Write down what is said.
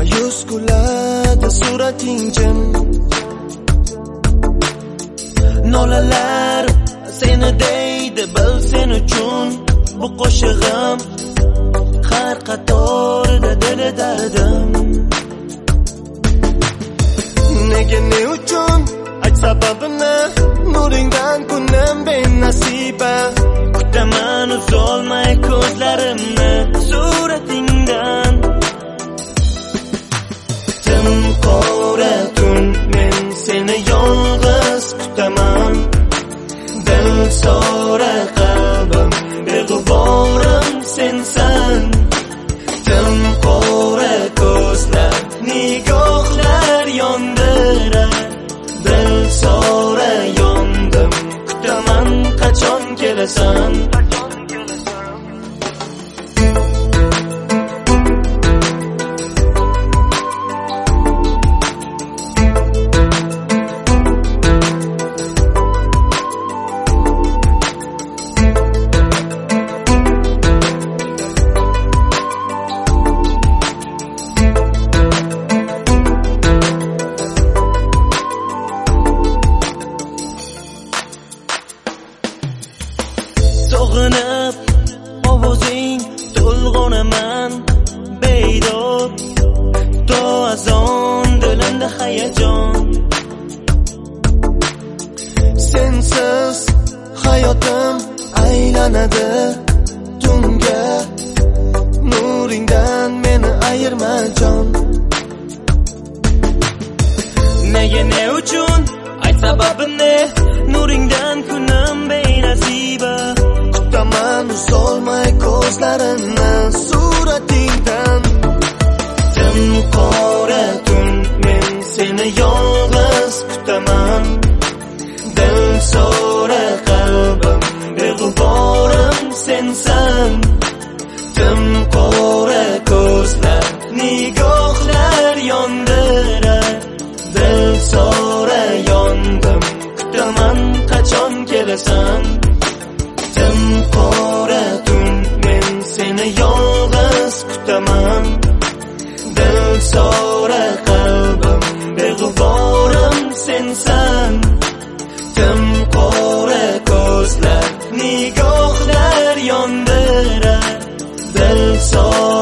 ma'yus kuladi surating jim. Nolalar seni deydi bilsen uchun bu qo'shig'im, har qatorida dili dardim. Nega ne uchun ayt sababini, nuringdan kunim benasiba. Kutaman uzolmay ko'zlarimni suratingdan. Tim qora tun men seni yolg'iz kutaman. Dil so'ra qalbim beg'uborim sensan. Tim qora ko'zlar nigohlar yondirar. Dil so'ra yondim kutaman qachon kelasan. Sog'inib ovozing to'lg'onaman beydor. To azon dilimda hayajon. Sensiz hayotim aylanadi tunga. Nuringdan meni ayirma jon. Nega ne uchun ayt sababini, nuringdan kunim benasiba. Kutaman uzolmay ko'zlarimni suratingdan. Tim qora tun men seni yolg'iz kutaman. Dil so'ra qalbim beg'uborim sensan. Tim qora ko'zlar nigohlar yondirar. Dil so'ra yondim kutaman qachon kelasan. Tim qora tun men seni yolg'iz kutaman. Dil so'ra qalbim beg'uborim sensan. Tim qora ko'zlar nigohlar yondirar. Dil so'ra